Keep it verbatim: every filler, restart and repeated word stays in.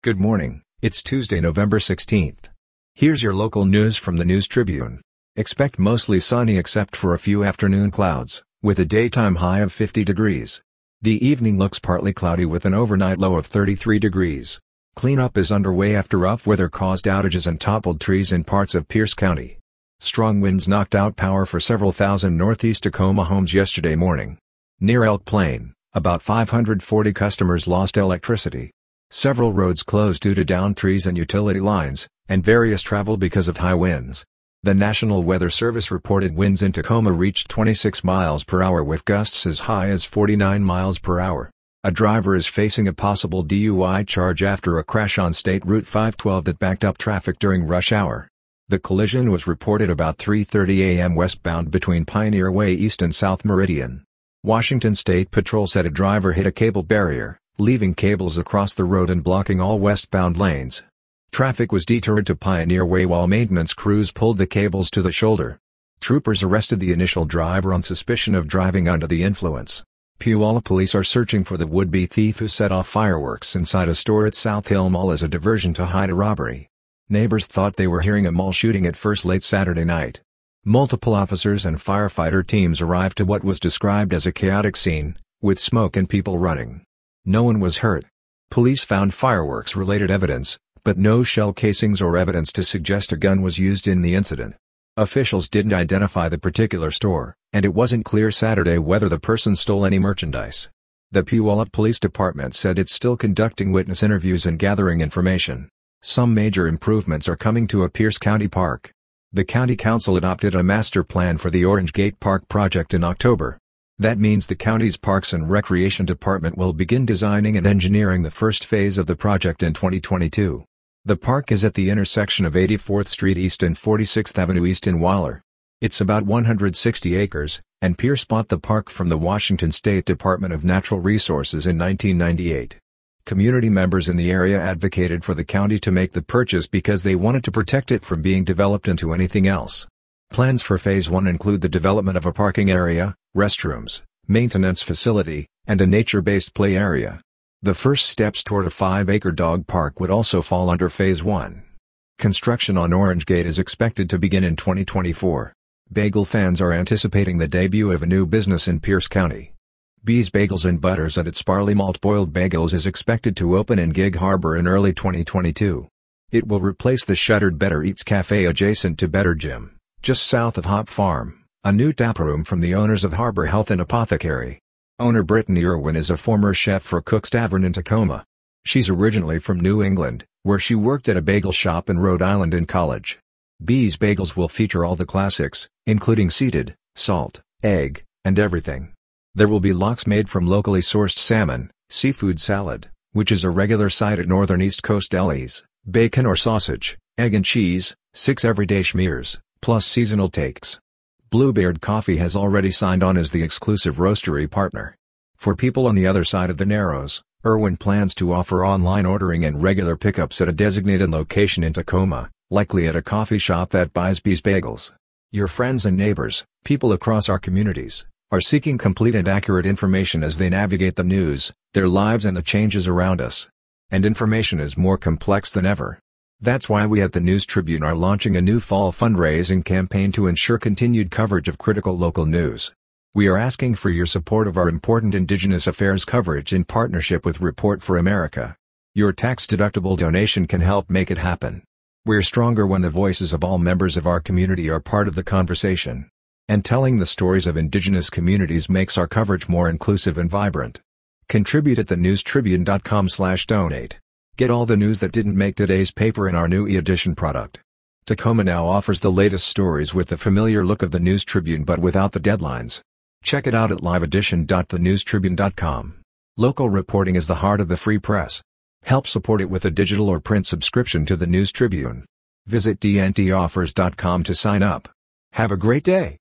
Good morning, it's Tuesday, November sixteenth. Here's your local news from the News Tribune. Expect mostly sunny except for a few afternoon clouds, with a daytime high of fifty degrees. The evening looks partly cloudy with an overnight low of thirty-three degrees. Cleanup is underway after rough weather caused outages and toppled trees in parts of Pierce County. Strong winds knocked out power for several thousand northeast Tacoma homes yesterday morning. Near Elk Plain, about five hundred forty customers lost electricity. Several roads closed due to downed trees and utility lines, and various travel because of high winds. The National Weather Service reported winds in Tacoma reached twenty-six miles per hour with gusts as high as forty-nine miles per hour. A driver is facing a possible D U I charge after a crash on State Route five twelve that backed up traffic during rush hour. The collision was reported about three thirty a m westbound between Pioneer Way East and South Meridian. Washington State Patrol said a driver hit a cable barrier, leaving cables across the road and blocking all westbound lanes. Traffic was deterred to Pioneer Way while maintenance crews pulled the cables to the shoulder. Troopers arrested the initial driver on suspicion of driving under the influence. Puyallup police are searching for the would-be thief who set off fireworks inside a store at South Hill Mall as a diversion to hide a robbery. Neighbors thought they were hearing a mall shooting at first late Saturday night. Multiple officers and firefighter teams arrived to what was described as a chaotic scene, with smoke and people running. No one was hurt. Police found fireworks-related evidence, but no shell casings or evidence to suggest a gun was used in the incident. Officials didn't identify the particular store, and it wasn't clear Saturday whether the person stole any merchandise. The Puyallup Police Department said it's still conducting witness interviews and gathering information. Some major improvements are coming to a Pierce County park. The County Council adopted a master plan for the Orange Gate Park project in October. That means the county's Parks and Recreation Department will begin designing and engineering the first phase of the project in twenty twenty-two. The park is at the intersection of eighty-fourth Street East and forty-sixth Avenue East in Waller. It's about one hundred sixty acres, and Pierce bought the park from the Washington State Department of Natural Resources in nineteen ninety-eight. Community members in the area advocated for the county to make the purchase because they wanted to protect it from being developed into anything else. Plans for Phase one include the development of a parking area, restrooms, maintenance facility, and a nature-based play area. The first steps toward a five-acre dog park would also fall under Phase one. Construction on Orange Gate is expected to begin in twenty twenty-four. Bagel fans are anticipating the debut of a new business in Pierce County. Bees Bagels and Butters and its barley malt boiled bagels is expected to open in Gig Harbor in early twenty twenty-two. It will replace the shuttered Better Eats Cafe adjacent to Better Gym, just south of Hop Farm, a new taproom from the owners of Harbor Health and Apothecary. Owner Brittany Irwin is a former chef for Cook's Tavern in Tacoma. She's originally from New England, where she worked at a bagel shop in Rhode Island in college. Bees Bagels will feature all the classics, including seeded, salt, egg, and everything. There will be lox made from locally sourced salmon, seafood salad, which is a regular side at Northern East Coast delis, bacon or sausage, egg and cheese, six everyday schmears, plus seasonal takes. Bluebeard Coffee has already signed on as the exclusive roastery partner. For people on the other side of the Narrows, Irwin plans to offer online ordering and regular pickups at a designated location in Tacoma, likely at a coffee shop that buys Bees Bagels. Your friends and neighbors, people across our communities, are seeking complete and accurate information as they navigate the news, their lives and the changes around us. And information is more complex than ever. That's why we at the News Tribune are launching a new fall fundraising campaign to ensure continued coverage of critical local news. We are asking for your support of our important Indigenous affairs coverage in partnership with Report for America. Your tax-deductible donation can help make it happen. We're stronger when the voices of all members of our community are part of the conversation. And telling the stories of Indigenous communities makes our coverage more inclusive and vibrant. Contribute at the news tribune dot com slash donate. Get all the news that didn't make today's paper in our new e-edition product. Tacoma now offers the latest stories with the familiar look of the News Tribune but without the deadlines. Check it out at live edition dot the news tribune dot com. Local reporting is the heart of the free press. Help support it with a digital or print subscription to the News Tribune. Visit d n t offers dot com to sign up. Have a great day.